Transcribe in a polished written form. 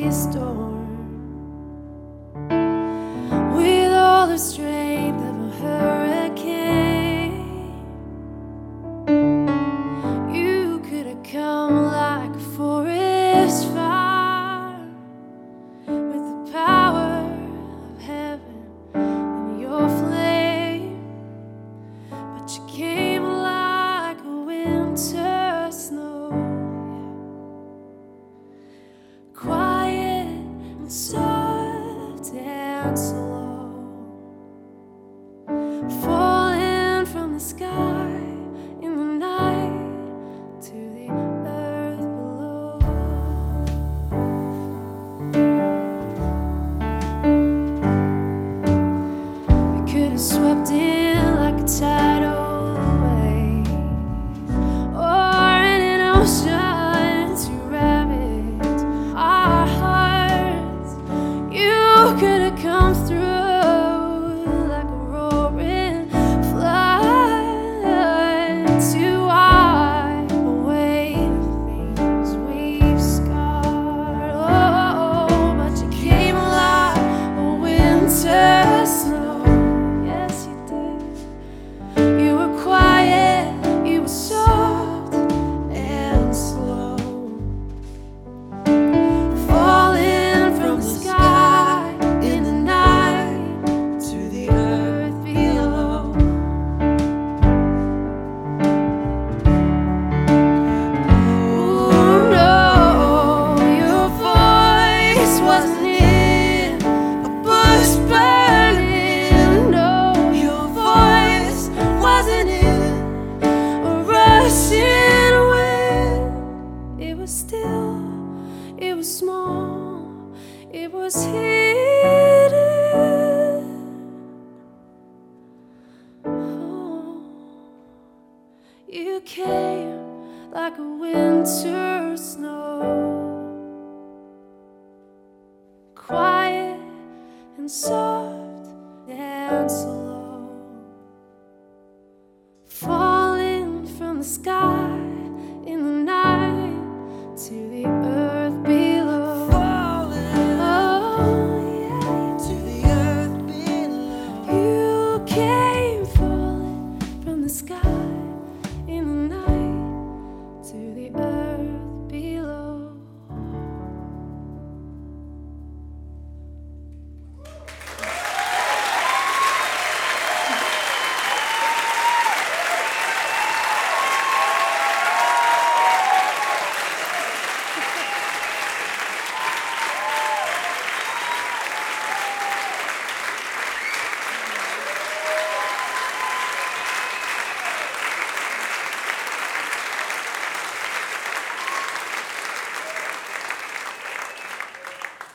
mighty storm with all the strength of a hurricane. You could have come like a forest fire with the power of heaven in your flame, but you came like a winter snow, quiet and soft and slow, falling from the sky in the night to the earth below. We could have swept in like a tidal wave, or in an ocean to ravage our hearts. You could have come through like a roaring flood to wipe away the things we've scarred. Oh, but you came like a winter snow. Yes, you did. You were quiet, you were soft and slow, falling from the sky in the night to the earth below. Ooh, no, your voice wasn't in a bush burning. No, your voice wasn't in a rushing wind. It was still, it was small, it was hidden. Oh, you came like a winter snow, quiet and soft